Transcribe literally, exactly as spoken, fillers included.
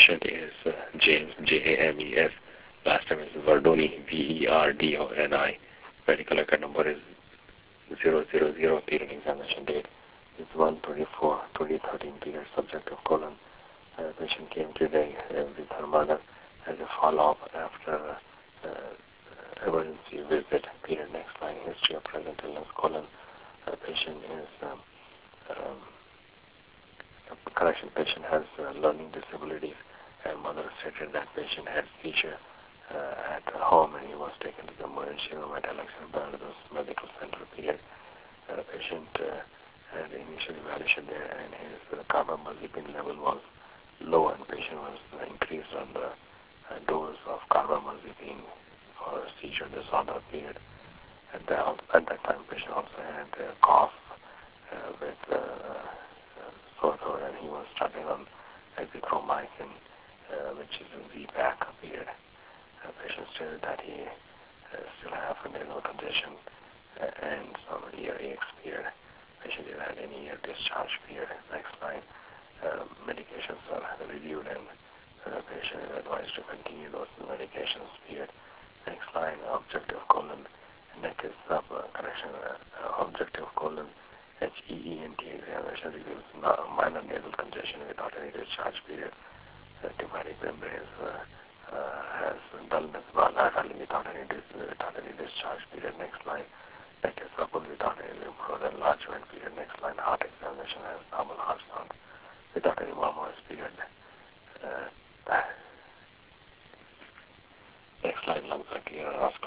patient is uh, James, J A M E S. Last name is Verdoni, V E R D O N I. Medical record number is zero zero zero. Period examination date is one twenty-four twenty thirteen. Period subjective colon. Uh, patient came today uh, with her mother as a follow-up after uh, uh, emergency visit. Period. Next line, history of present illness colon. Uh, patient is um, um, correction. Patient has uh, learning disabilities, and mother stated that patient had seizure uh, at home, and he was taken to the emergency room at Alexander Barbados Medical Center. Period. Uh, patient uh, had initial evaluation there, and his uh, carbamazepine level was low, and patient was uh, increased on the uh, dose of carbamazepine for seizure disorder. Period. At, the, at that time, patient also had uh, cough uh, with uh, uh, sore throat, and he was starting on azithromycin, uh, which is a Z-Pak. Period. Uh, patient stated that he uh, still have a nasal congestion uh, and some ear aches. Period. Patient didn't have any ear discharge. Period. Next line. Uh, medications are reviewed, and uh, patient is advised to continue those medications. Period. Next line, objective colon, neck is sub, uh, correction, uh, objective colon, H E E N T examination reveals minor nasal congestion without any discharge. Period. Uh, tympanic membrane is, uh, uh, has dullness, bilaterally without any, dis- without any discharge. Period. Next line, neck is supple without any lymph node enlargement. Period. Next line, heart examination has normal heart sound without any murmurs. Period. Uh, next line, lungs are clear, are